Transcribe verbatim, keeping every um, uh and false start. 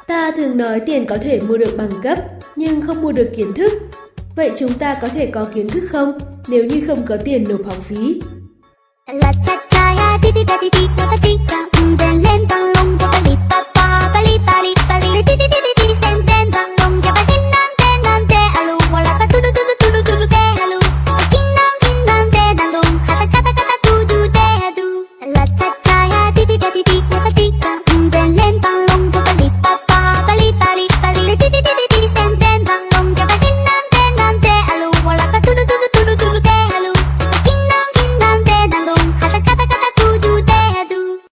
Ta thường nói tiền có thể mua được bằng cấp, nhưng không mua được kiến thức. Vậy chúng ta có thể có kiến thức không, nếu như không có tiền nộp học phí?